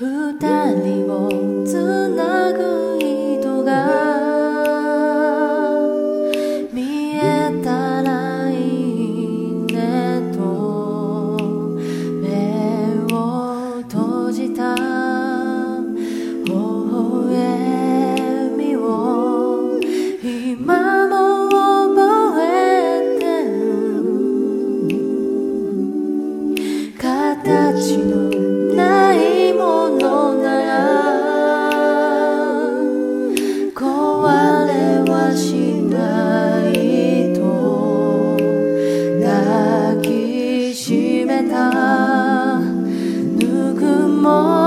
人をつなぐ糸が見えたらいいねと目を閉じた微笑みを今も覚えてる形のないものなら壊れはしないと抱きしめたぬくもり